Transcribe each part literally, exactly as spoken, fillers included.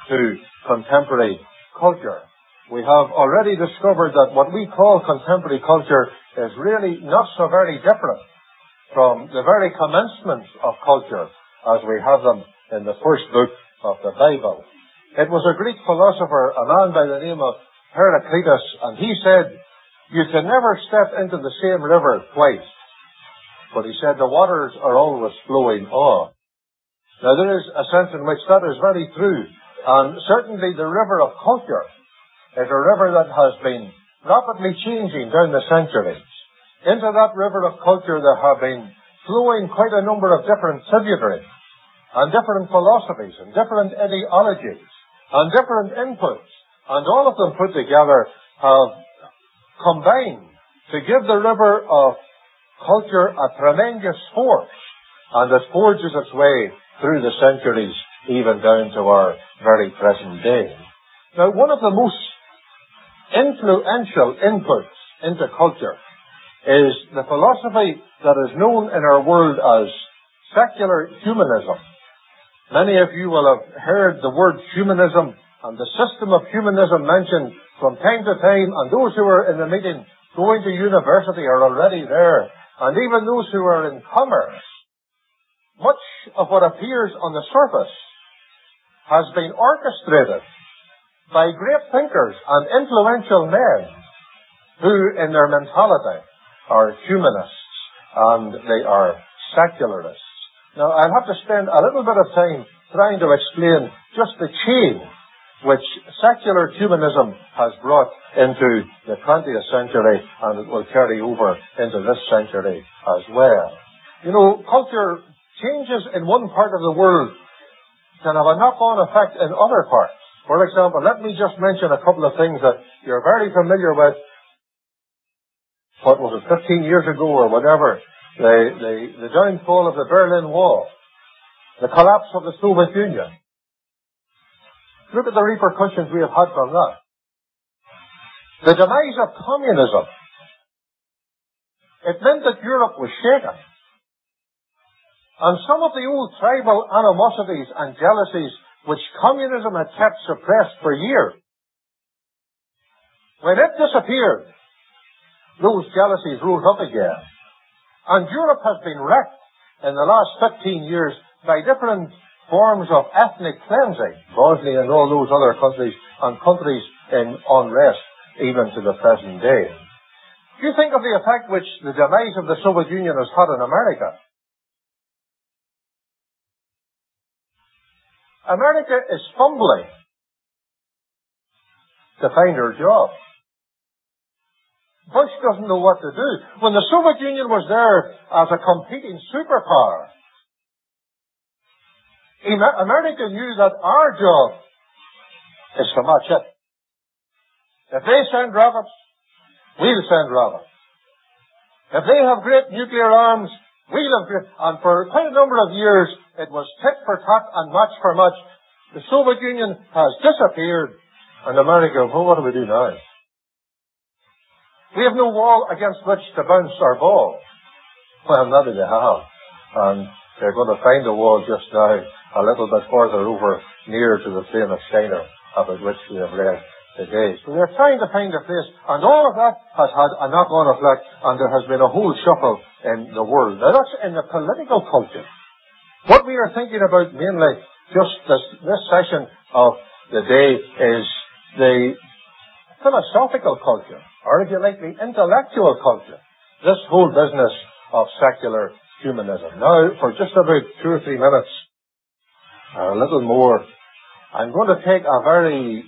to contemporary culture. We have already discovered that what we call contemporary culture is really not so very different from the very commencements of culture as we have them in the first book of the Bible. It was a Greek philosopher, a man by the name of Heraclitus, and he said, you can never step into the same river twice. But he said the waters are always flowing on. Now there is a sense in which that is very true, and certainly the river of culture is a river that has been rapidly changing down the centuries. Into that river of culture there have been flowing quite a number of different tributaries, and different philosophies, and different ideologies, and different inputs, and all of them put together have combined to give the river of culture a tremendous force, and it forges its way through the centuries, even down to our very present day. Now, one of the most influential inputs into culture is the philosophy that is known in our world as secular humanism. Many of you will have heard the word humanism and the system of humanism mentioned from time to time, and those who are in the meeting going to university are already there, and even those who are in commerce. Much of what appears on the surface has been orchestrated by great thinkers and influential men who, in their mentality, are humanists and they are secularists. Now, I'll have to spend a little bit of time trying to explain just the change which secular humanism has brought into the twentieth century, and it will carry over into this century as well. You know, culture changes in one part of the world can have a knock-on effect in other parts. For example, let me just mention a couple of things that you're very familiar with. What was it, fifteen years ago or whatever, the, the, the downfall of the Berlin Wall, the collapse of the Soviet Union. Look at the repercussions we have had from that. The demise of communism. It meant that Europe was shaken. And some of the old tribal animosities and jealousies which communism had kept suppressed for years, when it disappeared, those jealousies rose up again. And Europe has been wrecked in the last fifteen years by different forms of ethnic cleansing, Bosnia and all those other countries, and countries in unrest, even to the present day. Do you think of the effect which the demise of the Soviet Union has had in America? America is fumbling to find her job. Bush doesn't know what to do. When the Soviet Union was there as a competing superpower, America knew that our job is to match it. If they send rockets, we'll send rockets. If they have great nuclear arms, we'll have great... And for quite a number of years, it was tit for tat and match for match. The Soviet Union has disappeared, and America, well, what do we do now? We have no wall against which to bounce our ball. Well, maybe they have. And they're going to find a wall just now, a little bit further over, near to the famous Steiner, about which we have read today. So they're trying to find a place, and all of that has had a knock-on effect, and there has been a whole shuffle in the world. Now that's in the political culture. What we are thinking about mainly, just this, this session of the day, is the philosophical culture, or if you like, the intellectual culture. This whole business of secular humanism. Now, for just about two or three minutes, or a little more, I'm going to take a very,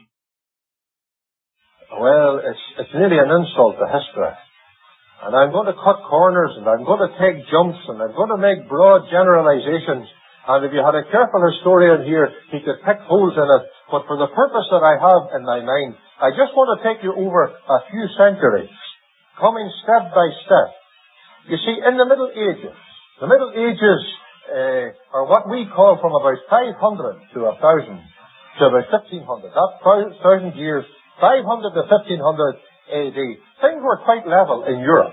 well, it's, it's nearly an insult to history. And I'm going to cut corners, and I'm going to take jumps, and I'm going to make broad generalizations. And if you had a careful historian here, he could pick holes in it. But for the purpose that I have in my mind, I just want to take you over a few centuries, coming step by step. You see, in the Middle Ages, the Middle Ages uh, are what we call from about five hundred to one thousand to about fifteen hundred. That's one thousand years, five hundred to fifteen hundred A D. Things were quite level in Europe.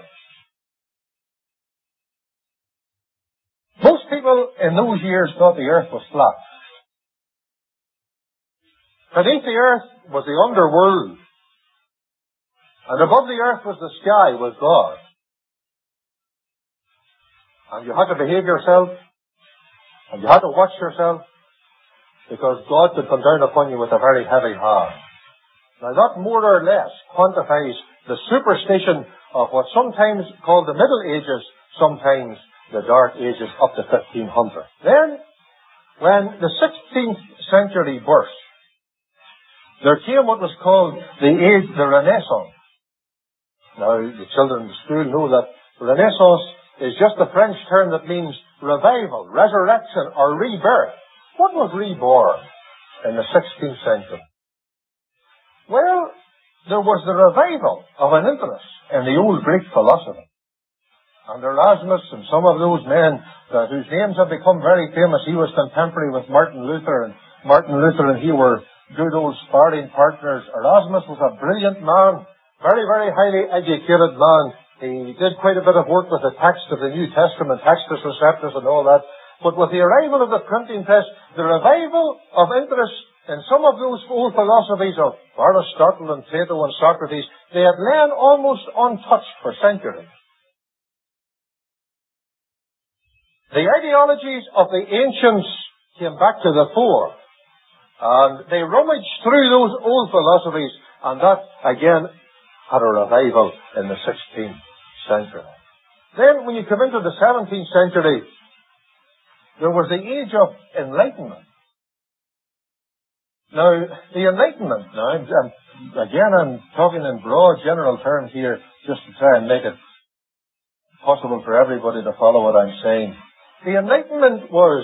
Most people in those years thought the earth was flat. Beneath the earth was the underworld. And above the earth was the sky with God. And you had to behave yourself. And you had to watch yourself. Because God could come down upon you with a very heavy hand. Now that more or less quantifies the superstition of what sometimes called the Middle Ages, sometimes the Dark Ages up to fifteen hundred. Then, when the sixteenth century burst, there came what was called the age, the Renaissance. Now, the children in school know that Renaissance is just a French term that means revival, resurrection, or rebirth. What was reborn in the sixteenth century? Well, there was the revival of an interest in the old Greek philosophy. And Erasmus and some of those men uh, whose names have become very famous, he was contemporary with Martin Luther, and Martin Luther and he were good old sparring partners. Erasmus was a brilliant man. Very, very highly educated man. He did quite a bit of work with the text of the New Testament, Textus Receptus and all that. But with the arrival of the printing press, the revival of interest in some of those old philosophies of Aristotle and Plato and Socrates, they had lain almost untouched for centuries. The ideologies of the ancients came back to the fore. And they rummaged through those old philosophies, and that, again, had a revival in the sixteenth century. Then, when you come into the seventeenth century, there was the age of enlightenment. Now, the enlightenment, now, I'm, again, I'm talking in broad general terms here, just to try and make it possible for everybody to follow what I'm saying. The enlightenment was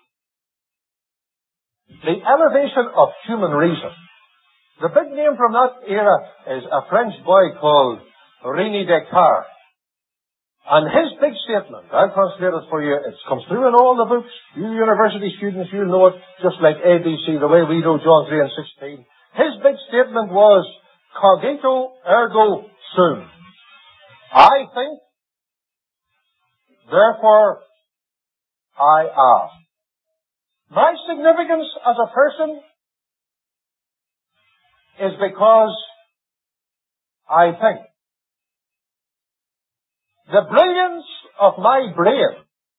the elevation of human reason. The big name from that era is a French boy called René Descartes. And his big statement, I'll translate it for you, it comes through in all the books. You university students, you'll know it, just like A B C, the way we know John three and sixteen. His big statement was, cogito ergo sum. I think, therefore I am. My significance as a person is because I think. The brilliance of my brain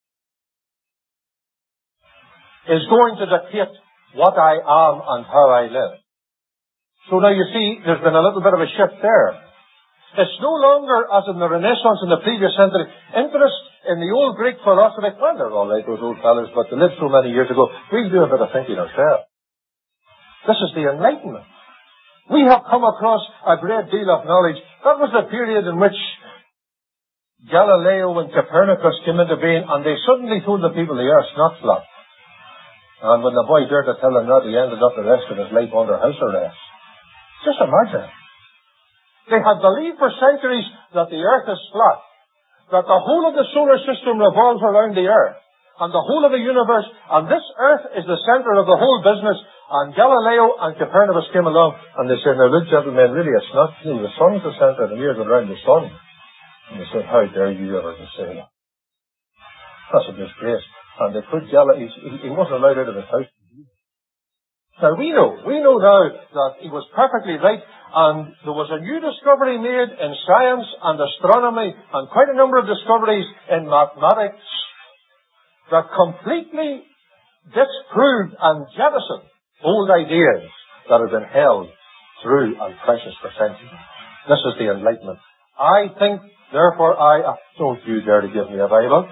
is going to dictate what I am and how I live. So now you see, there's been a little bit of a shift there. It's no longer, as in the Renaissance in the previous century, interest in the old Greek philosophy. Well, they're all right, those old fellas, but they lived so many years ago. We'll do a bit of thinking ourselves. This is the Enlightenment. We have come across a great deal of knowledge. That was the period in which Galileo and Copernicus came into being, and they suddenly told the people the earth's not flat. And when the boy dared to tell them that, he ended up the rest of his life under house arrest. Just imagine. They had believed for centuries that the earth is flat, that the whole of the solar system revolves around the earth, and the whole of the universe, and this earth is the center of the whole business. And Galileo and Copernicus came along, and they said, now look, gentlemen, really it's not true. The sun's the center, and we're going around the sun. And they said, how dare you ever to say that? That's a disgrace. And they put Galileo, he, he wasn't allowed out of his house. Now we know, we know now that he was perfectly right, and there was a new discovery made in science and astronomy, and quite a number of discoveries in mathematics that completely disproved and jettisoned old ideas that have been held true and precious for centuries. This is the Enlightenment. I think, therefore I... Don't you dare to give me a Bible.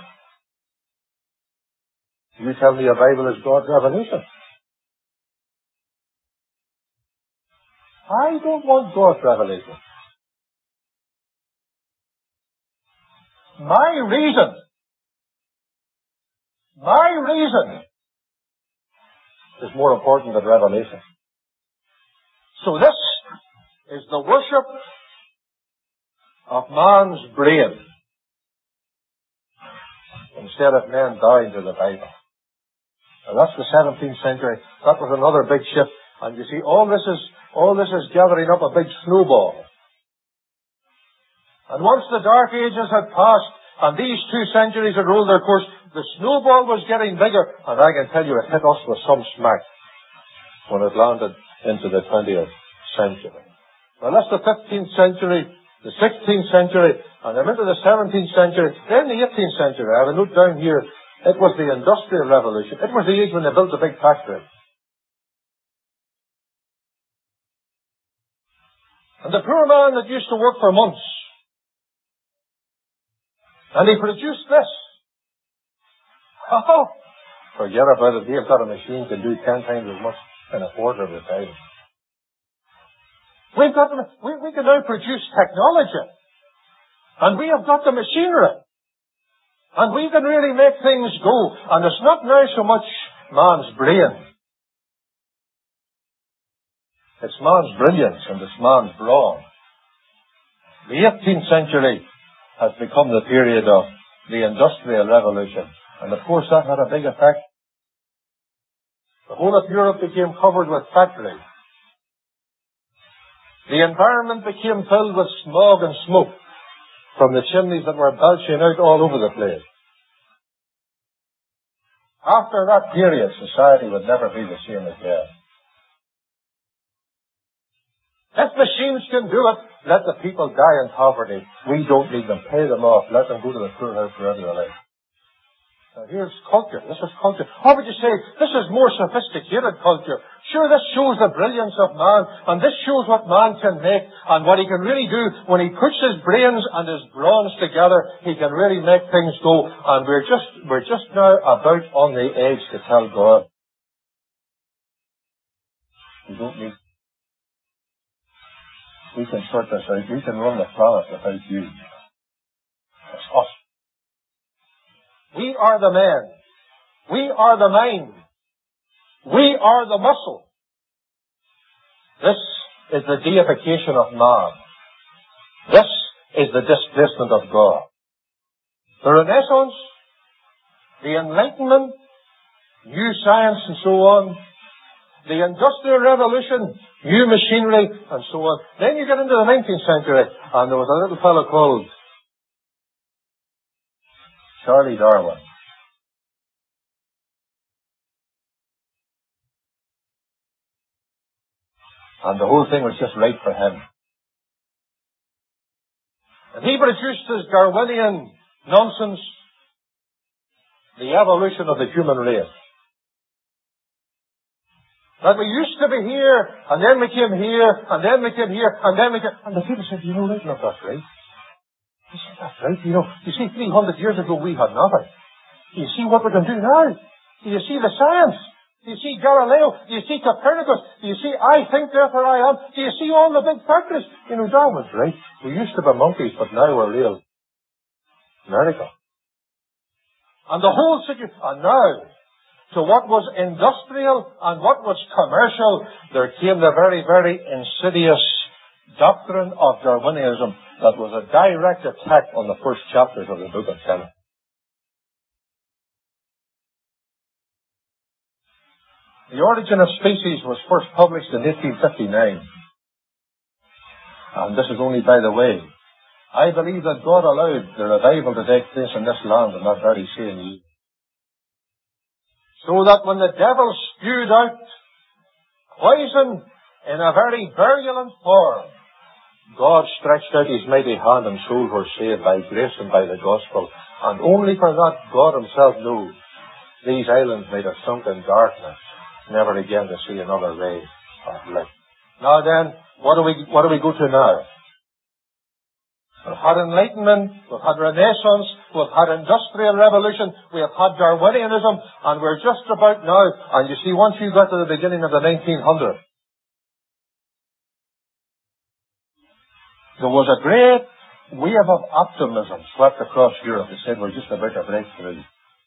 You tell me a Bible is God's revelation. I don't want God's revelation. My reason, my reason is more important than revelation. So this is the worship of man's brain instead of men dying to the Bible. And that's the seventeenth century. That was another big shift. And you see, all this is all this is gathering up a big snowball. And once the Dark Ages had passed and these two centuries had rolled their course, the snowball was getting bigger, and I can tell you it hit us with some smack when it landed into the twentieth century. Well, that's the fifteenth century, the sixteenth century, and then into the seventeenth century, then the eighteenth century. I have a note down here. It was the Industrial Revolution. It was the age when they built the big factory. And the poor man that used to work for months, and he produced this. Oh, forget about it. He's got a machine to do ten times as much in a quarter of the time. We've got the, we, we can now produce technology. And we have got the machinery. And we can really make things go. And it's not now so much man's brain. It's man's brilliance and it's man's brawn. The eighteenth century has become the period of the Industrial Revolution. And of course that had a big effect. The whole of Europe became covered with factories. The environment became filled with smog and smoke from the chimneys that were belching out all over the place. After that period, society would never be the same again. If machines can do it, let the people die in poverty. We don't need them. Pay them off. Let them go to the poorhouse wherever they like. Now here's culture. This is culture. How would you say this is more sophisticated culture? Sure, this shows the brilliance of man, and this shows what man can make, and what he can really do when he puts his brains and his brawns together. He can really make things go, and we're just we're just now about on the edge to tell God, we don't need. We can sort this out. We can run the planet without you. It's us. We are the men. We are the mind. We are the muscle. This is the deification of man. This is the displacement of God. The Renaissance, the Enlightenment, new science and so on, the Industrial Revolution, new machinery and so on. Then you get into the nineteenth century, and there was a little fellow called Charlie Darwin. And the whole thing was just right for him. And he produced his Darwinian nonsense, the evolution of the human race. That we used to be here, and then we came here, and then we came here, and then we came... And the people said, you know, that's not that's right. He said, that's right, you know. You see, three hundred years ago we had nothing. Do you see what we can do now? Do you see the science? Do you see Galileo? Do you see Copernicus? Do you see I think, therefore I am? Do you see all the big factories? You know, Darwin's right. We used to be monkeys, but now we're real. Miracle. And the whole situation... And now, to what was industrial and what was commercial, there came the very, very insidious doctrine of Darwinism that was a direct attack on the first chapters of the book of Genesis. The Origin of Species was first published in eighteen fifty-nine. And this is only by the way. I believe that God allowed the revival to take place in this land in that very same year. So that when the devil spewed out poison in a very virulent form, God stretched out his mighty hand and souls were saved by grace and by the gospel. And only for that God himself knows these islands might have sunk in darkness, never again to see another ray of light. Now then, what do we what do we go to now? We've had Enlightenment, we've had Renaissance, we've had Industrial Revolution, we have had Darwinianism, and we're just about now, and you see, once you got to the beginning of the nineteen hundreds, there was a great wave of optimism swept across Europe that said we're just about to break through.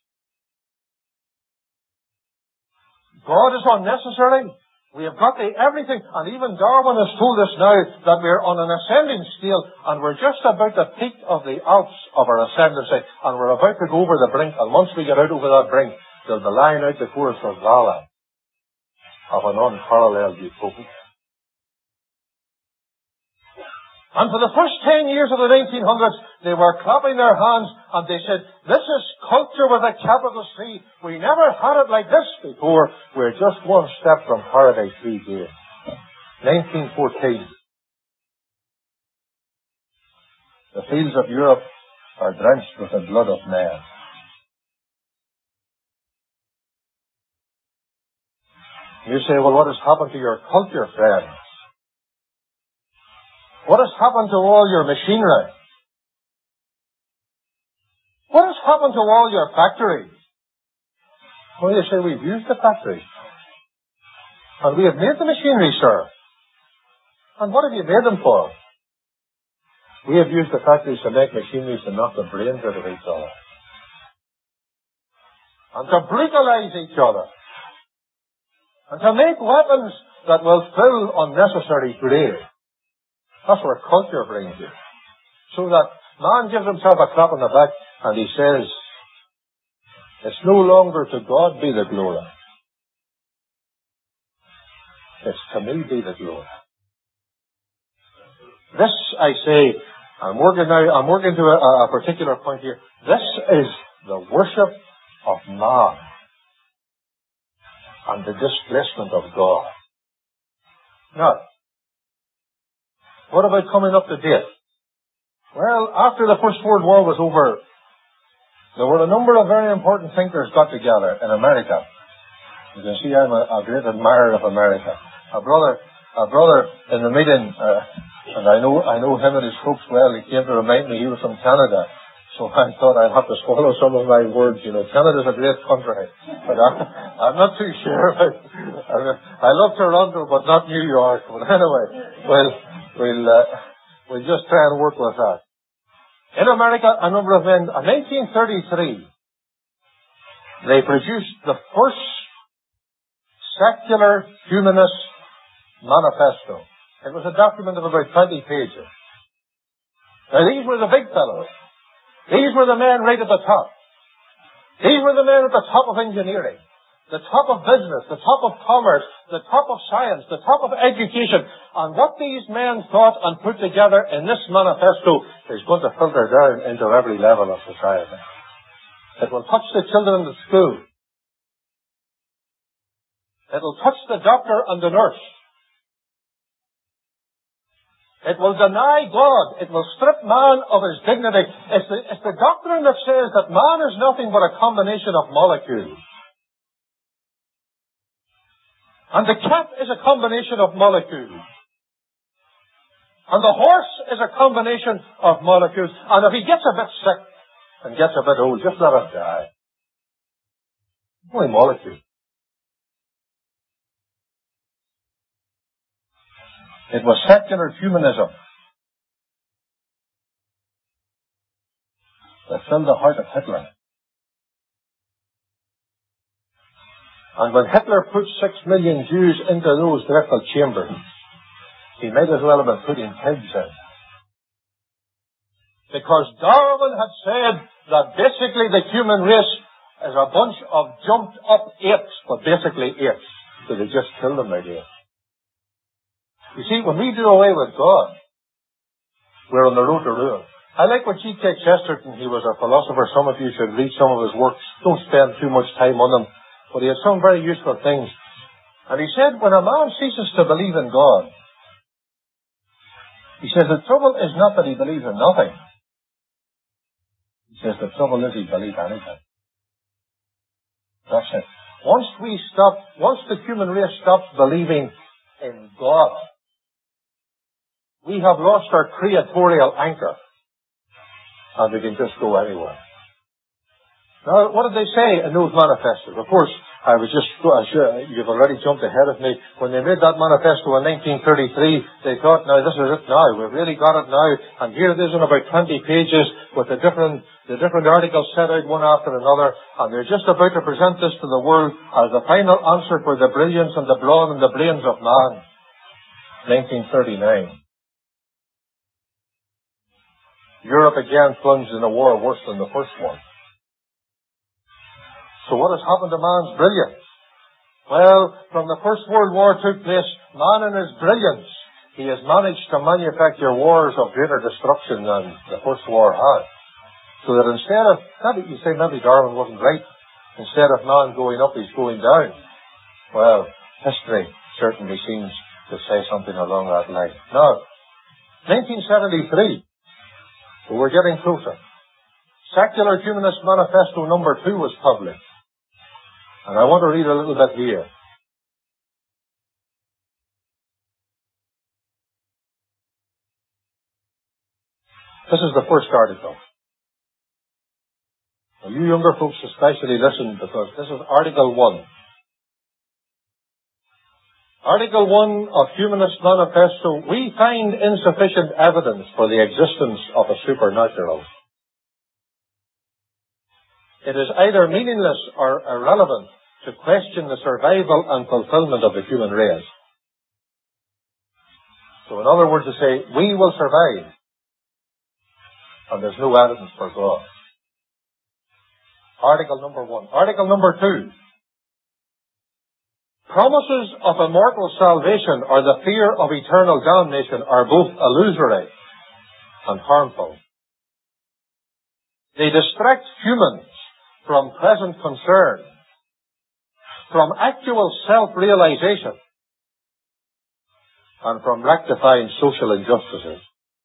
God is unnecessary. We have got the everything, and even Darwin has told us now that we're on an ascending scale, and we're just about the peak of the Alps of our ascendancy, and we're about to go over the brink, and once we get out over that brink, there'll be lying out before us a valley of an unparalleled utopia. And for the first ten years of the nineteen hundreds, they were clapping their hands and they said, this is culture with a capital C. We never had it like this before. We're just one step from paradise three days. nineteen fourteen. The fields of Europe are drenched with the blood of men. You say, well, what has happened to your culture, friends? What has happened to all your machinery? What has happened to all your factories? Well, you say, we've used the factories. And we have made the machinery, sir. And what have you made them for? We have used the factories to make machinery to knock the brains out of each other. And to brutalize each other. And to make weapons that will fill unnecessary graves. That's where culture brings you. So that man gives himself a clap on the back and he says, it's no longer to God be the glory. It's to me be the glory. This, I say, I'm working now, I'm working to a, a particular point here. This is the worship of man and the displacement of God. Now, what about coming up to date? Well, after the First World War was over, there were a number of very important thinkers got together in America. You can see I'm a, a great admirer of America. A brother, a brother in the meeting, uh, and I know, I know him and his folks well. He came to remind me he was from Canada. So I thought I'd have to swallow some of my words. You know, Canada's a great country. But I, I'm not too sure. I, I love Toronto, but not New York. But anyway, we'll, we'll, uh, we'll just try and work with that. In America, a number of men, in nineteen thirty-three, they produced the first secular humanist manifesto. It was a document of about twenty pages. Now, these were the big fellows. These were the men right at the top. These were the men at the top of engineering, the top of business, the top of commerce, the top of science, the top of education. And what these men thought and put together in this manifesto is going to filter down into every level of society. It will touch the children in the school. It will touch the doctor and the nurse. It will deny God. It will strip man of his dignity. It's the, it's the doctrine that says that man is nothing but a combination of molecules. And the cat is a combination of molecules. And the horse is a combination of molecules. And if he gets a bit sick and gets a bit old, just let him die. Only molecules. It was secular humanism that filled the heart of Hitler. And when Hitler put six million Jews into those dreadful chambers, he might as well have been putting pigs in. Because Darwin had said that basically the human race is a bunch of jumped up apes, but basically apes. So they just killed them again. You see, when we do away with God, we're on the road to ruin. I like what G K Chesterton, he was a philosopher. Some of you should read some of his works. Don't spend too much time on them. But he had some very useful things. And he said, when a man ceases to believe in God, he says the trouble is not that he believes in nothing. He says the trouble is he believes anything. That's it. Once we stop, once the human race stops believing in God, we have lost our creatorial anchor. And we can just go anywhere. Now, what did they say in those manifestos? Of course, I was just, I'm sure you've already jumped ahead of me. When they made that manifesto in nineteen thirty-three, they thought, now this is it now. We've really got it now. And here it is in about twenty pages with the different, the different articles set out one after another. And they're just about to present this to the world as the final answer for the brilliance and the brawn and the brains of man. nineteen thirty-nine. Europe again plunged in a war worse than the first one. So what has happened to man's brilliance? Well, from the First World War took place, man in his brilliance, he has managed to manufacture wars of greater destruction than the First War had. So that instead of, maybe you say maybe Darwin wasn't right, instead of man going up, he's going down. Well, history certainly seems to say something along that line. Now, nineteen seventy-three, we were getting closer. Secular Humanist Manifesto number two was published. And I want to read a little bit here. This is the first article. Now, you younger folks especially listen, because this is Article one. Article one of Humanist Manifesto: we find insufficient evidence for the existence of a supernatural. It is either meaningless or irrelevant to question the survival and fulfillment of the human race. So in other words, to say, we will survive, and there's no evidence for God. Article number one. Article number two. Promises of immortal salvation or the fear of eternal damnation are both illusory and harmful. They distract humans from present concern, from actual self-realization, and from rectifying social injustices.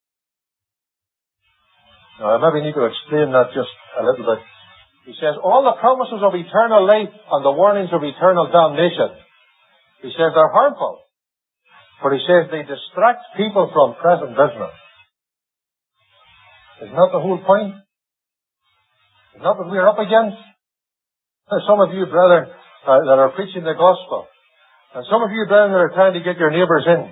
Now, I maybe need to explain that just a little bit. He says, all the promises of eternal life and the warnings of eternal damnation, he says, they're harmful. But he says they distract people from present business. Isn't that the whole point? Isn't that what we're up against? There's some of you, brethren, uh, that are preaching the gospel. And some of you, brethren, that are trying to get your neighbours in.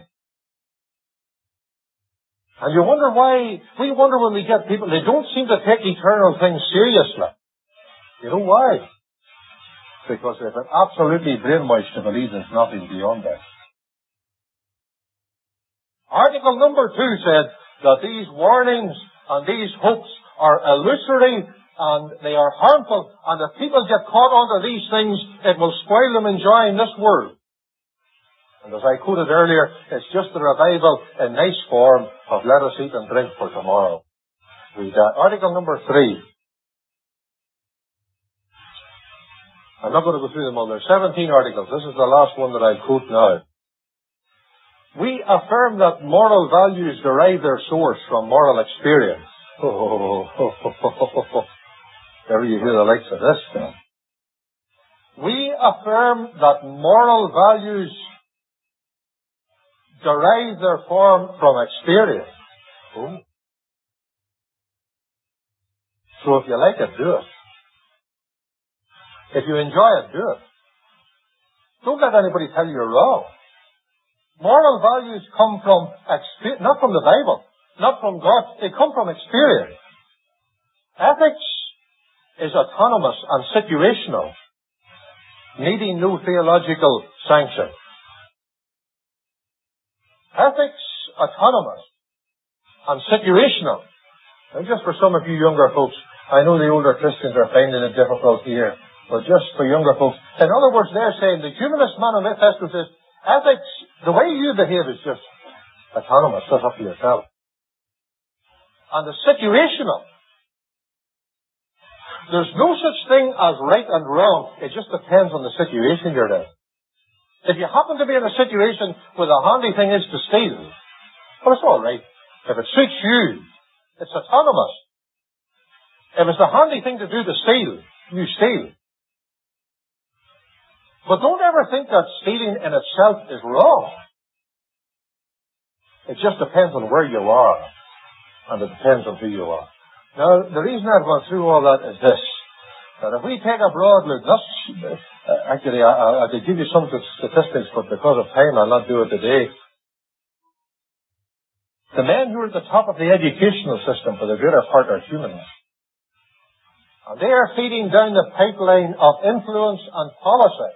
And you wonder why, we wonder when we get people, they don't seem to take eternal things seriously. You know why? Because they've been absolutely brainwashed to believe there's nothing beyond that. Article number two said that these warnings and these hopes are illusory and they are harmful, and if people get caught onto these things, it will spoil them enjoying this world. And as I quoted earlier, it's just a revival in nice form of let us eat and drink for tomorrow. Read that. Article number three. I'm not going to go through them all. There are seventeen articles. This is the last one that I'll quote now. We affirm that moral values derive their source from moral experience. Oh, there you hear the likes of this then. We affirm that moral values derive their form from experience. Oh. So if you like it, do it. If you enjoy it, do it. Don't let anybody tell you you're wrong. Moral values come from experience, not from the Bible, not from God. They come from experience. Ethics is autonomous and situational, needing no theological sanction. Ethics, autonomous and situational. And just for some of you younger folks, I know the older Christians are finding it difficult here. But just for younger folks. In other words, they're saying the Humanist Manifesto says ethics, the way you behave is just autonomous, that's up to yourself. And the situational. There's no such thing as right and wrong. It just depends on the situation you're in. If you happen to be in a situation where the handy thing is to steal, well, it's all right. If it suits you, it's autonomous. If it's the handy thing to do to steal, you steal. But don't ever think that stealing in itself is wrong. It just depends on where you are, and it depends on who you are. Now, the reason I've gone through all that is this, that if we take a broad look, that's, uh, actually, I, I could give you some statistics, but because of time, I'll not do it today. The men who are at the top of the educational system for the greater part are humanists. And they are feeding down the pipeline of influence and policy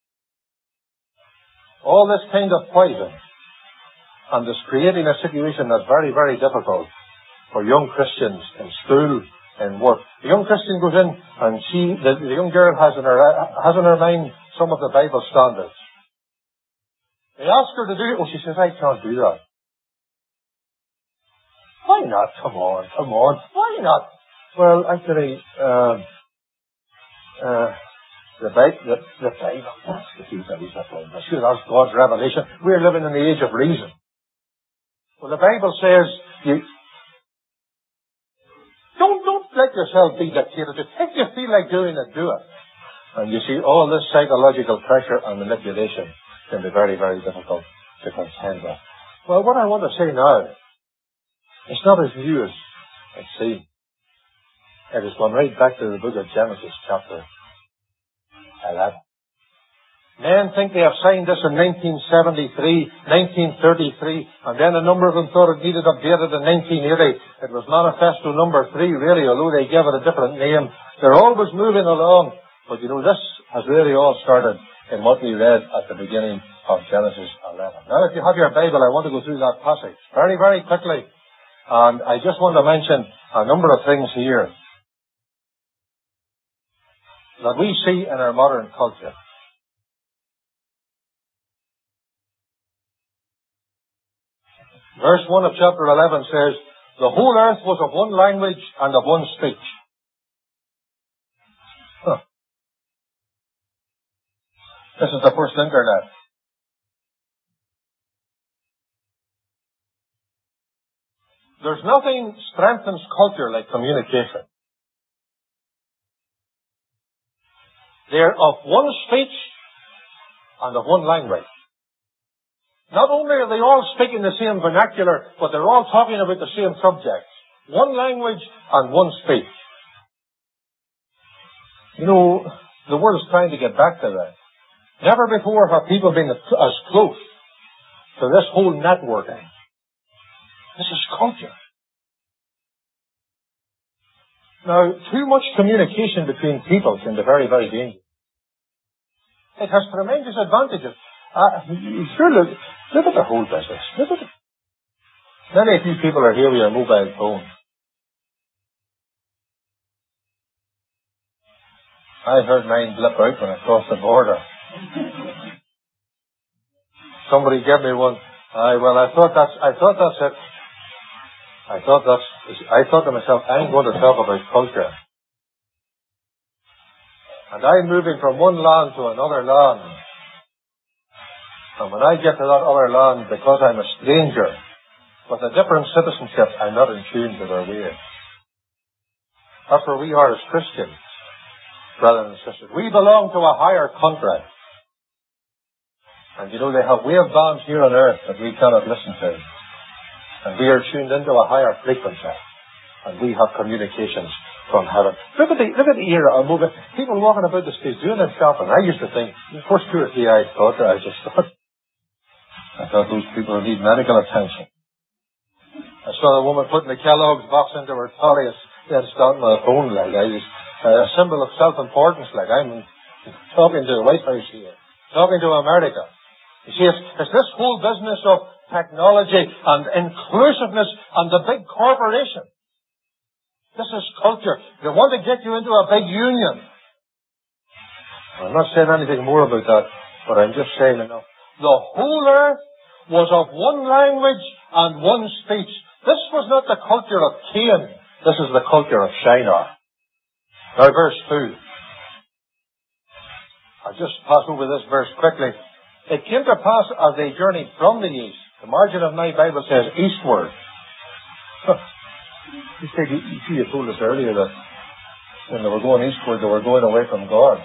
all this kind of poison, and is creating a situation that's very, very difficult for young Christians in school and work. The young Christian goes in and she, the, the young girl has in her has in her mind some of the Bible standards. They ask her to do it, well, she says, I can't do that. Why not? Come on, come on. Why not? Well, actually, uh, uh, The, Bi- the, the Bible, that's the truth that he's applying. Sure, that's God's revelation. We're living in the age of reason. Well, the Bible says, you don't, don't let yourself be dictated to. If you feel like doing it, do it. And you see, all this psychological pressure and manipulation can be very, very difficult to contend with. Well, what I want to say now, it's not as new as it seems. It has gone right back to the book of Genesis, chapter eleven. Men think they have signed this in nineteen seventy-three, nineteen thirty-three, and then a number of them thought it needed updated in nineteen eighty. It was Manifesto number three, really, although they gave it a different name. They're always moving along. But you know, this has really all started in what we read at the beginning of Genesis eleven. Now, if you have your Bible, I want to go through that passage very, very quickly. And I just want to mention a number of things here that we see in our modern culture. Verse one of chapter eleven says, the whole earth was of one language and of one speech. Huh. This is the first internet. There's nothing strengthens culture like communication. They're of one speech and of one language. Not only are they all speaking the same vernacular, but they're all talking about the same subjects. One language and one speech. You know, the world's trying to get back to that. Never before have people been as close to this whole networking. This is culture. Now, too much communication between people can be very, very dangerous. It has tremendous advantages. Uh, sure, look, look at the whole business. Look at it. Many of you people are here with your mobile phone. I heard mine blip out when I crossed the border. Somebody gave me one. I well, I thought that's. I thought that's it. I thought that's. I thought to myself, I'm going to talk about culture, and I'm moving from one land to another land. And when I get to that other land, because I'm a stranger with a different citizenship, I'm not in tune to their ways. That's where we are as Christians, brothers and sisters. We belong to a higher country. And you know, they have wave bands here on earth that we cannot listen to. And we are tuned into a higher frequency. And we have communications from heaven. Look at the, look at the era of moving. People walking about the streets doing their shopping. I used to think, the first two or three I thought, I just thought, I thought those people need medical attention. I saw a woman putting the Kellogg's box into her trolley and then starting on the phone, like, I just, uh, a symbol of self-importance, like, I'm talking to the White House here, talking to America. You see, it's, it's this whole business of technology and inclusiveness and the big corporation. This is culture. They want to get you into a big union. I'm not saying anything more about that, but I'm just saying enough. The whole earth was of one language and one speech. This was not the culture of Cain. This is the culture of Shinar. Now, verse two. I'll just pass over this verse quickly. It came to pass as they journeyed from the east. The margin of my Bible says eastward. You see, you see, you told us earlier that when they were going eastward, they were going away from God.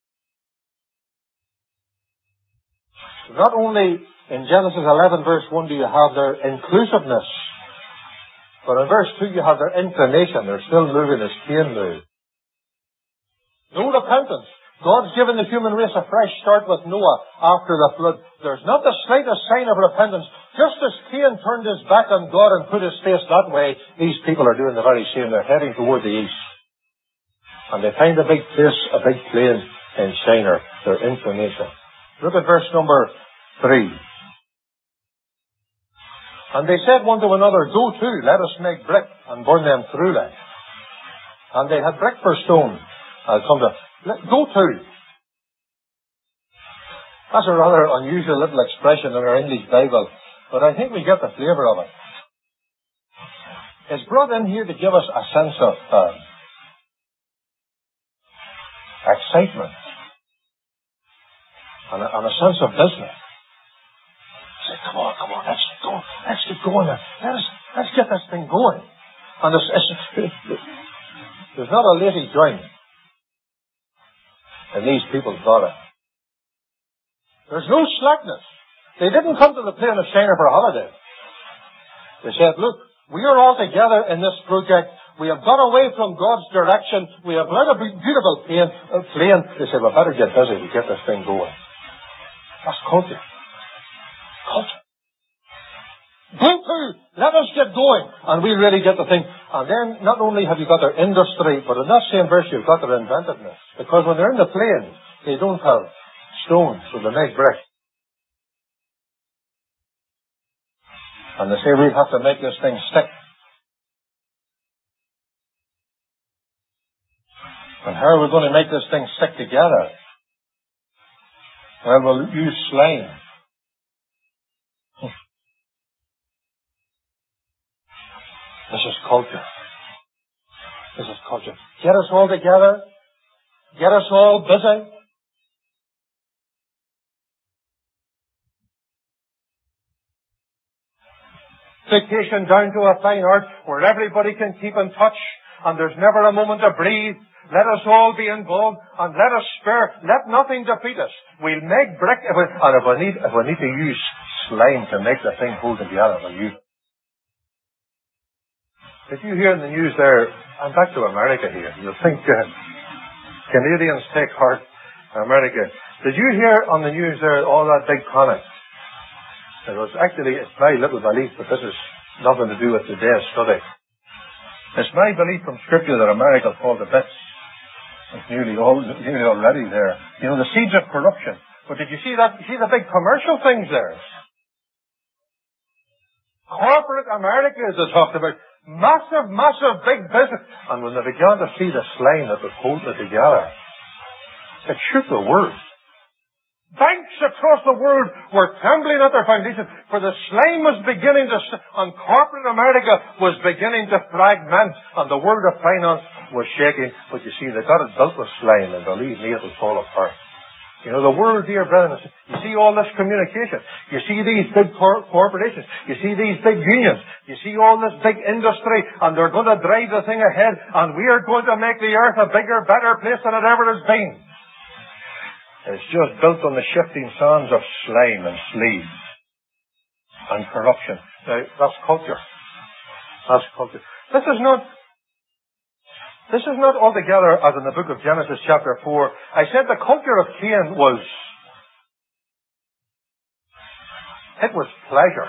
Not only in Genesis eleven verse one do you have their inclusiveness, but in verse two you have their inclination. They're still moving as Cain moved. No repentance. God's given the human race a fresh start with Noah after the flood. There's not the slightest sign of repentance. Just as Cain turned his back on God and put his face that way, these people are doing the very same. They're heading toward the east. And they find a big place, a big plain in Shinar, their inclination. Look at verse number three. And they said one to another, go to, let us make brick and burn them through like. And they had brick for stone. I'll come to, let, go to. That's a rather unusual little expression in our English Bible, but I think we get the flavour of it. It's brought in here to give us a sense of uh, excitement. and a, and a sense of business. Say, come on, come on, let's go, let's get going. Let us, let's get this thing going. And it's, it's, there's not a lazy joint in these people's body. There's no slackness. They didn't come to the plain of Shinar for a holiday. They said, look, we are all together in this project. We have got away from God's direction. We have got a beautiful plane. Uh, plane. They said, we better get busy to get this thing going. That's culture. Culture. Go to, let us get going. And we really get the thing. And then not only have you got their industry, but in that same verse you've got their inventiveness. Because when they're in the plane, they don't have stones, so they make brick. And they say, we'll have to make this thing stick. And how are we going to make this thing stick together? Well, we'll use slime. This is culture. This is culture. Get us all together. Get us all busy. Vacation down to a fine art where everybody can keep in touch and there's never a moment to breathe. Let us all be involved and let us spare. Let nothing defeat us. We'll make brick if we, and if we need if we need to use slime to make the thing hold together, we'll use it. Did you hear in the news there? I'm back to America here. You'll think uh, Canadians take heart. America. Did you hear on the news there all that big panic? It was actually, it's my little belief, but this is nothing to do with today's study. It's my belief from Scripture that America fall to bits. It's nearly all, nearly already there. You know, the seeds of corruption. But did you see that? You see the big commercial things there? Corporate America, as they talked about. Massive, massive big business. And when they began to see the slime that was holding it together, it shook the world. Banks across the world were trembling at their foundation, for the slime was beginning to, and corporate America was beginning to fragment, and the world of finance was shaking. But you see, they got it built with slime, and believe me, it'll fall apart. You know, the world, dear brethren, you see all this communication. You see these big cor- corporations. You see these big unions. You see all this big industry, and they're going to drive the thing ahead, and we are going to make the earth a bigger, better place than it ever has been. It's just built on the shifting sands of slime and sleaze and corruption. Now, that's culture. That's culture. This is not, this is not altogether as in the book of Genesis chapter four. I said the culture of Cain was, it was pleasure.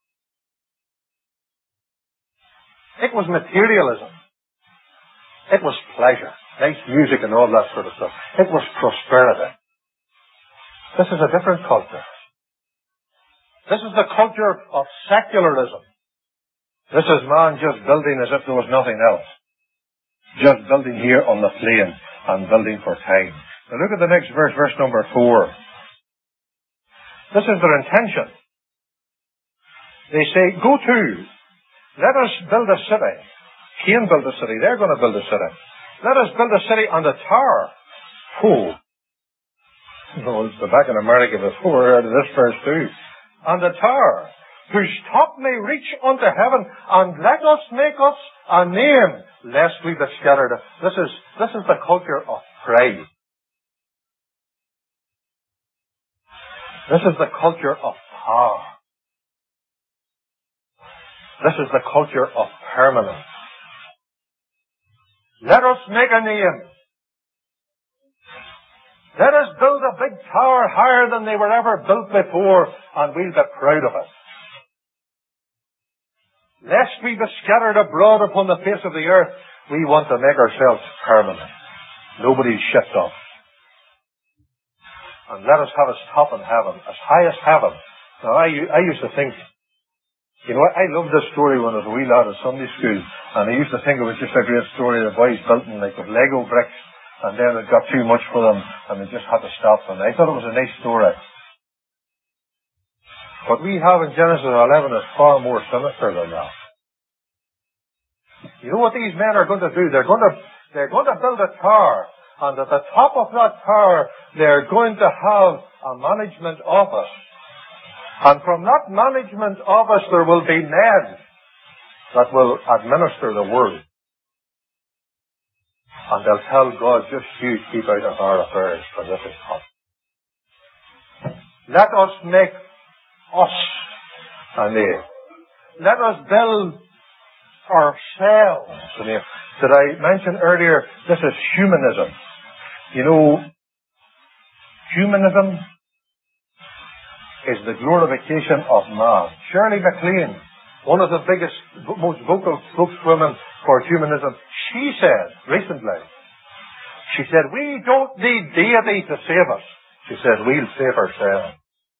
It was materialism. It was pleasure. Nice music and all that sort of stuff. It was prosperity. This is a different culture. This is the culture of secularism. This is man just building as if there was nothing else. Just building here on the plane and building for time. Now look at the next verse, verse number four. This is their intention. They say, go to, let us build a city. Cain built a city. They're going to build a city. Let us build a city on the tower. Oh. No, it's back in America before I heard of this verse too. On the tower, whose top may reach unto heaven, and let us make us a name, lest we be scattered. This is, this is the culture of pride. This is the culture of power. This is the culture of permanence. Let us make a name. Let us build a big tower higher than they were ever built before, and we'll be proud of it. Lest we be scattered abroad upon the face of the earth, we want to make ourselves permanent. Nobody's shift off. And let us have a top in heaven, as high as heaven. Now, I, I used to think, you know, I loved this story when I was a wee lad at Sunday school, and I used to think it was just a great story of the boys built in like with Lego bricks. And then it got too much for them, and they just had to stop. And I thought it was a nice story. What we have in Genesis eleven is far more sinister than that. You know what these men are going to do? They're going to, they're going to build a tower, And at the top of that tower, they're going to have a management office. And from that management office, there will be men that will administer the word. And they'll tell God, just you keep out of our affairs, for this is come. Let us make us a name. Let us build ourselves a name. Did I mention earlier, this is humanism. You know, humanism is the glorification of man. Shirley MacLaine, one of the biggest, most vocal spokeswomen for humanism, she said recently, she said, we don't need deity to save us. She said, we'll save ourselves.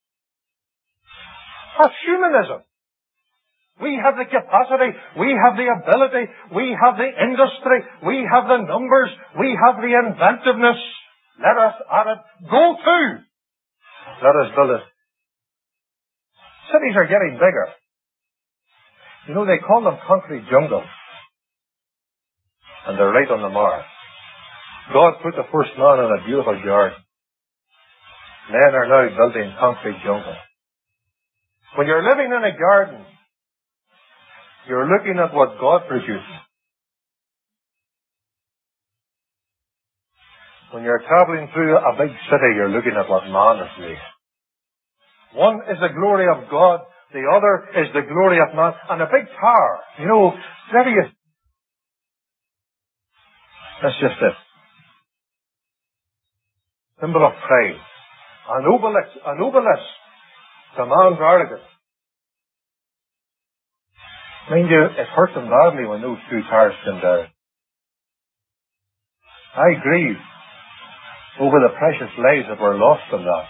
That's humanism. We have the capacity, we have the ability, we have the industry, we have the numbers, we have the inventiveness. Let us at it. Go to. Let us build it. Cities are getting bigger. You know, they call them concrete jungles. And they're right on the mark. God put the first man in a beautiful garden. Men are now building concrete jungles. When you're living in a garden, you're looking at what God produces. When you're traveling through a big city, you're looking at what man has made. One is the glory of God, the other is the glory of man. And a big tower, you know, there you... That's just it. Symbol of pride. An obelisk, an obelisk to man's arrogance. Mind you, it hurt them badly when those two towers came down. I grieve over the precious lives that were lost in that.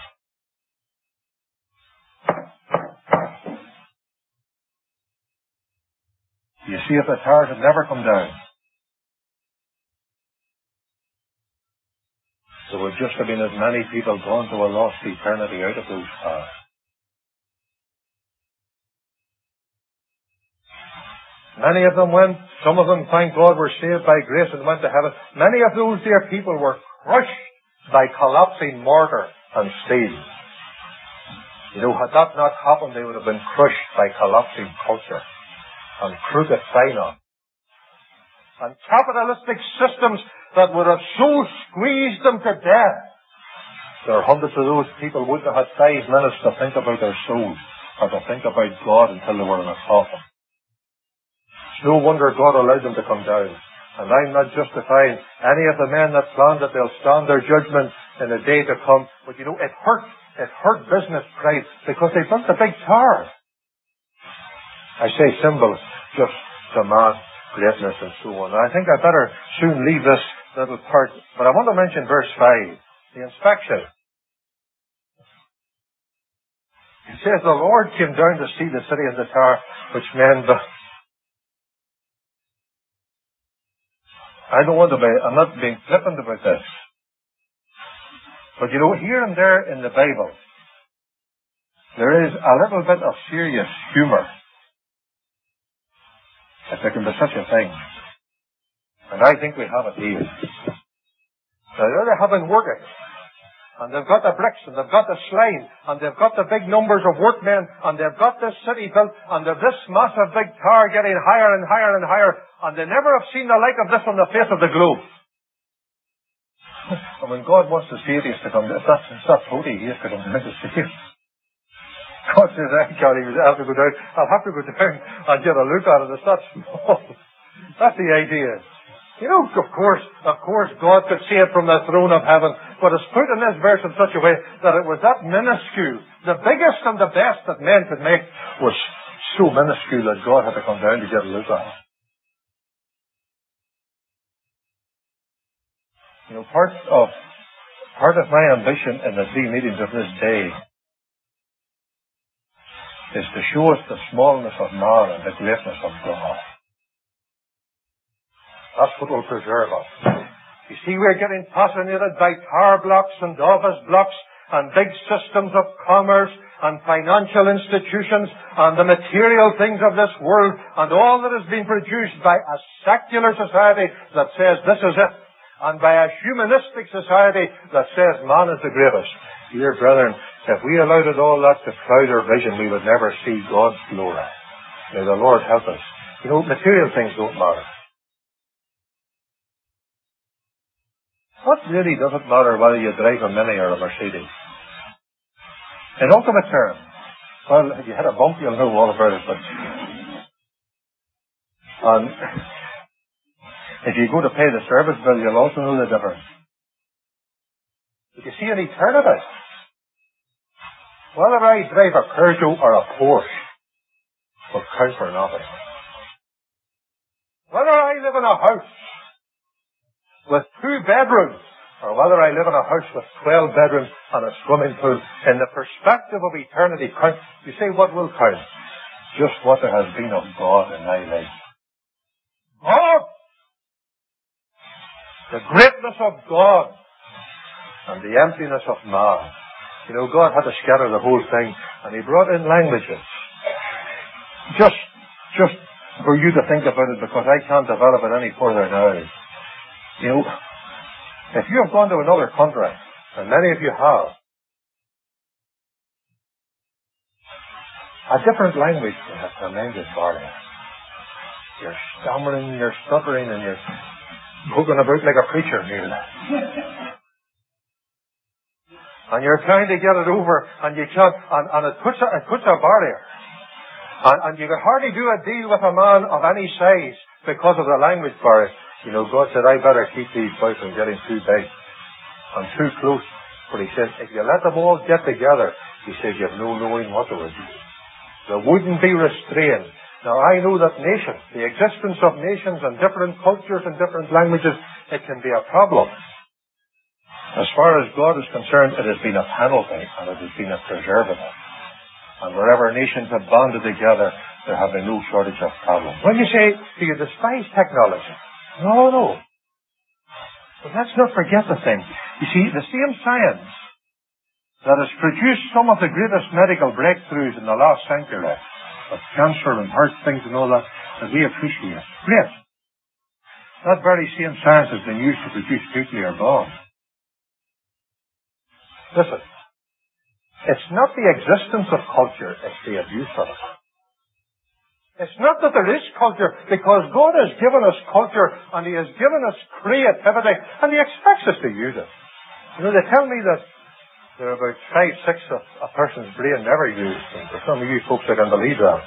You see, if the towers had never come down, there would just have been as many people gone to a lost eternity out of those towers. Many of them went, some of them, thank God, were saved by grace and went to heaven. Many of those dear people were crushed by collapsing mortar and steel. You know, had that not happened, they would have been crushed by collapsing culture and crooked finance and capitalistic systems that would have so squeezed them to death. There are hundreds of those people wouldn't have had five minutes to think about their souls or to think about God until they were in a coffin. It's no wonder God allowed them to come down. And I'm not justifying any of the men that plan that they'll stand their judgment in a day to come. But you know, it hurt. It hurt business pride because they built a big tower. I say symbols just to man greatness and so on. I think I better soon leave this little part. But I want to mention verse five, the inspection. It says, the Lord came down to see the city and the tower which men built. I don't want to be, I'm not being flippant about this. But you know, here and there in the Bible, there is a little bit of serious humour. If there can be such a thing. And I think we have it here. So there they have been working. And they've got the bricks, and they've got the slime, and they've got the big numbers of workmen, and they've got this city built, and they've this massive big tower getting higher and higher and higher, and they never have seen the like of this on the face of the globe. And when God wants the atheists to come, if that's, if that's holy, he has to come down to see it. God says, I can't even have to go down. I'll have to go down and get a look at it. It's that small. That's the idea. You know, of course, of course, God could see it from the throne of heaven, but it's put in this verse in such a way that it was that minuscule. The biggest and the best that men could make was so minuscule that God had to come down to get a look at it. You know, part of, part of my ambition in the three meetings of this day is to show us the smallness of man and the greatness of God. That's what will preserve us. You see, we're getting fascinated by tower blocks and office blocks and big systems of commerce and financial institutions and the material things of this world and all that has been produced by a secular society that says this is it and by a humanistic society that says man is the greatest. Dear brethren, if we allowed it all that to cloud our vision, we would never see God's glory. May the Lord help us. You know, material things don't matter. What really does it matter whether you drive a Mini or a Mercedes? In ultimate terms, well, if you hit a bump, you'll know all about it, but... And if you go to pay the service bill, you'll also know the difference. But you see, in eternity, whether I drive a Peugeot or a Porsche will count for nothing. Whether I live in a house with two bedrooms or whether I live in a house with twelve bedrooms and a swimming pool, in the perspective of eternity, count. You say, what will count? Just what there has been of God in my life. God! The greatness of God and the emptiness of man. You know, God had to scatter the whole thing, and He brought in languages. Just, just for you to think about it, because I can't develop it any further now. You know, if you have gone to another country, and many of you have, a different language can have tremendous barrier. You're stammering, you're stuttering, and you're poking about like a preacher here. And you're trying to get it over, and you can't, and, and it puts a, it puts a barrier. And, and you can hardly do a deal with a man of any size because of the language barrier. You know, God said, I better keep these boys from getting too big and too close. But He said, if you let them all get together, He said, you have no knowing what they will do. They wouldn't be restrained. Now, I know that nations, the existence of nations and different cultures and different languages, it can be a problem. As far as God is concerned, it has been a penalty and it has been a preservative. And wherever nations have banded together, there have been no shortage of problems. When you say, do you despise technology? No, no. But let's not forget the thing. You see, the same science that has produced some of the greatest medical breakthroughs in the last century, of cancer and heart things and all that, that we appreciate. Great. That very same science has been used to produce nuclear bombs. Listen, it's not the existence of culture, it's the abuse of it. It's not that there is culture, because God has given us culture and He has given us creativity and He expects us to use it. You know, they tell me that there are about five, six of a person's brain never used. And for some of you folks, I can believe that.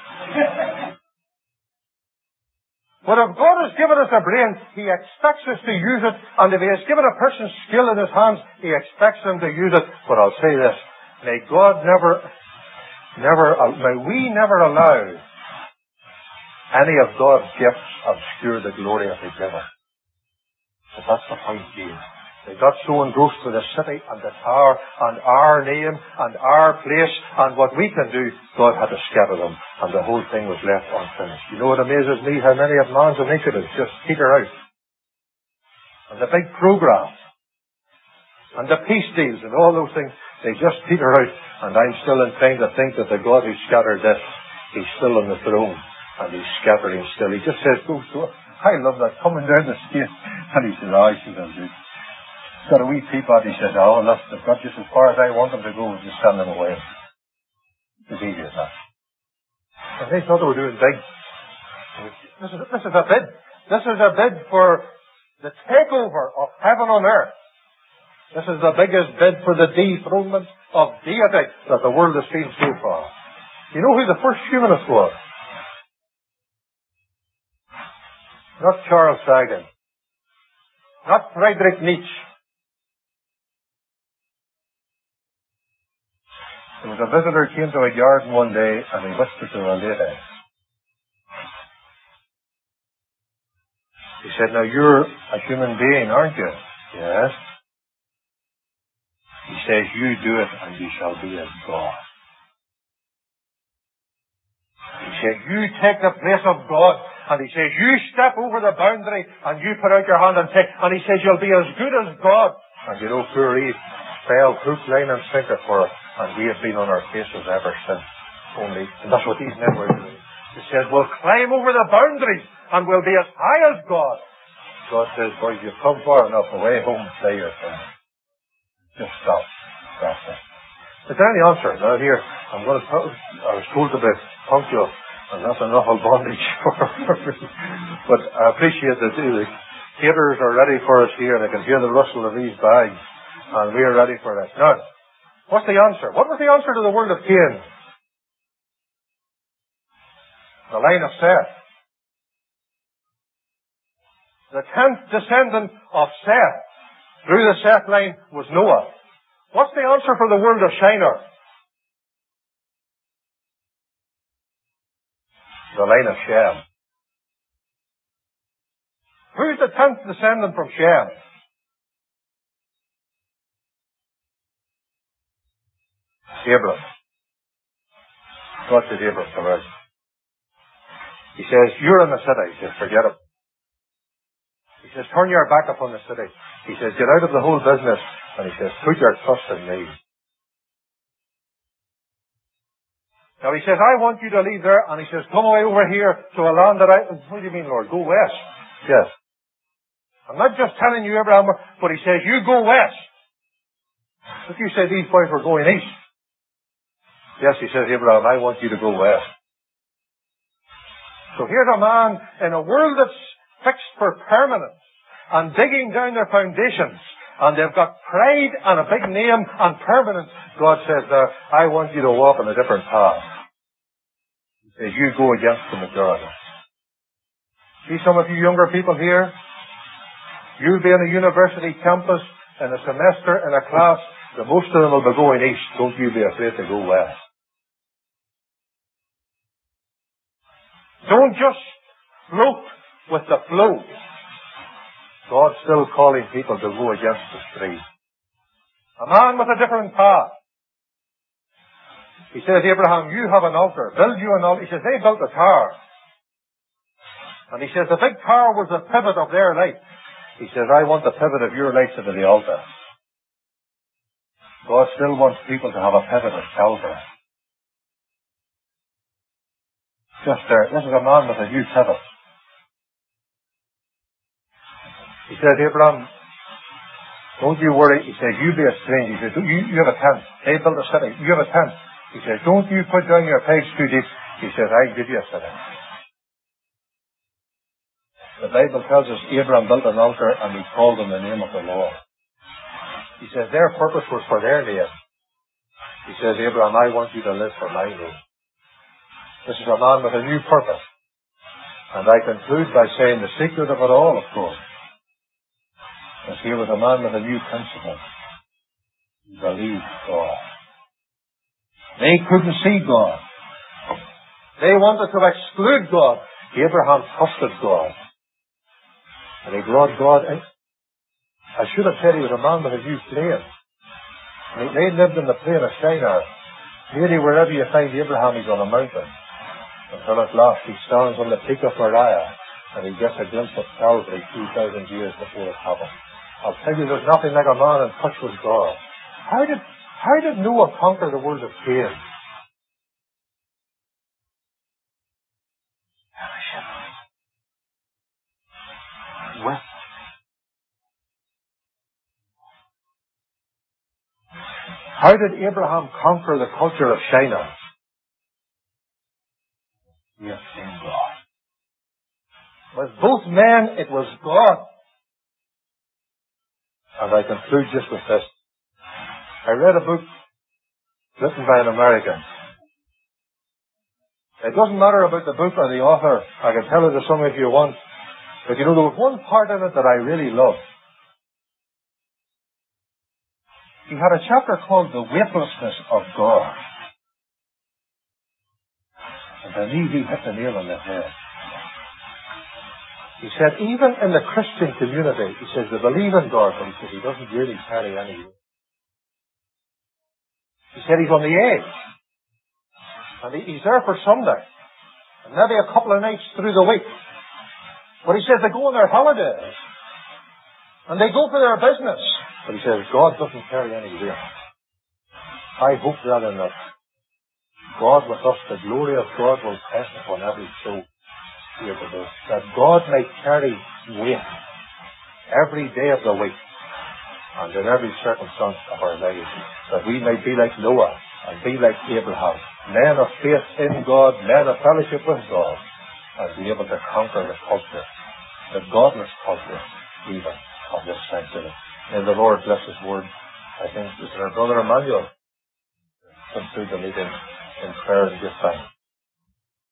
But if God has given us a brain, He expects us to use it. And if He has given a person skill in his hands, He expects them to use it. But I'll say this. May God never, never, may we never allow any of God's gifts obscure the glory of the giver. But that's the point here. They got so engrossed with the city and the tower and our name and our place and what we can do, God had to scatter them and the whole thing was left unfinished. You know what amazes me? How many of man's initiatives just peter out. And the big programs and the peace deals and all those things, they just peter out. And I'm still inclined to think that the God who scattered this, He's still on the throne and He's scattering still. He just says, go, go. I love that, coming down the stairs. And He says, oh, I should have done. Got a wee peapod, He said, oh, look, they've got just as far as I want them to go, and just send them away. It's easy as that. And they thought they were doing big. This is, this is a bid. This is a bid for the takeover of heaven on earth. This is the biggest bid for the dethronement of deity that the world has seen so far. You know who the first humanist was? Not Charles Sagan. Not Friedrich Nietzsche. There was a visitor who came to a garden one day and he whispered to a lady. He said, now you're a human being, aren't you? Yes. He says, you do it and you shall be as God. He said, you take the place of God. And he says, you step over the boundary and you put out your hand and take. And he says, you'll be as good as God. And you know, poor Eve fell hook, line and sinker for it. And we have been on our faces ever since. Only, and that's what these men were doing. He says, we'll climb over the boundaries and we'll be as high as God. God says, boys, you've come far enough away home, stay yourself. Just stop. Stop it. Is there any answer? Now here, I'm going to tell, I was told to be punctual, and that's enough of bondage for me. But I appreciate that the caterers are ready for us here, and I can hear the rustle of these bags, and we are ready for it. Now, what's the answer? What was the answer to the word of Cain? The line of Seth. The tenth descendant of Seth through the Seth line was Noah. What's the answer for the word of Shinar? The line of Shem. Who's the tenth descendant from Shem? Abram. God said Abram come out. He says, you're in the city. He says, forget it. He says, turn your back upon the city. He says, get out of the whole business. And he says, put your trust in me. Now he says, I want you to leave there. And he says, come away over here to a land that I... What do you mean, Lord? Go west. Yes. I'm not just telling you, Abraham, but he says, you go west. But you said these boys were going east. Yes, he says, Abraham, I want you to go west. So here's a man in a world that's fixed for permanence and digging down their foundations. And they've got pride and a big name and permanence. God says, uh, I want you to walk on a different path. He says, you go against the majority. See some of you younger people here? You'll be on a university campus in a semester in a class. The most of them will be going east. Don't you be afraid to go west. Don't just float with the flow. God's still calling people to go against the stream. A man with a different path. He says, Abraham, you have an altar. Build you an altar. He says, they built a tower. And he says, the big tower was the pivot of their life. He says, I want the pivot of your life into the altar. God still wants people to have a pivot at Calvary. Just there. This is a man with a new pivot. He says, Abraham, don't you worry. He says, you be a stranger. He says, you, you have a tent. They built a city. You have a tent. He says, don't you put down your pegs too deep. He says, I'll give you a city. The Bible tells us Abraham built an altar and he called on the name of the Lord. He says, their purpose was for their name. He says, Abraham, I want you to live for my name. This is a man with a new purpose. And I conclude by saying the secret of it all, of course, is here was a man with a new principle. He believed God. They couldn't see God. They wanted to exclude God. Abraham trusted God. And he brought God in. I should have said he was a man with a new plane. They, they lived in the plain of Shinar. Nearly wherever you find Abraham, he's on a mountain. Until at last he stands on the peak of Moriah and he gets a glimpse of Calvary two thousand years before it happened. I'll tell you, there's nothing like a man in touch with God. How did, how did Noah conquer the world of Cain? Well, how did Abraham conquer the culture of Shinar? Yes, in God. With both men, it was God. And I conclude just with this. I read a book written by an American. It doesn't matter about the book or the author. I can tell it to some if you want. But you know, there was one part in it that I really loved. He had a chapter called The Weightlessness of God. And I knew he hit the nail on the head. He said, even in the Christian community, he says, they believe in God, but he said, he doesn't really carry any weight. He said, he's on the edge. And he, he's there for Sunday. And maybe a couple of nights through the week. But he says, they go on their holidays. And they go for their business. But he says, God doesn't carry any weight. I hope that in that God with us, the glory of God will rest upon every soul here today. That God may carry weight every day of the week and in every circumstance of our lives, that we may be like Noah and be like Abraham, men of faith in God, men of fellowship with God, and be able to conquer the culture, the godless culture, even of this century. May the Lord bless His word. I think this is our brother Emmanuel conclude the meeting in prayer and give thanks.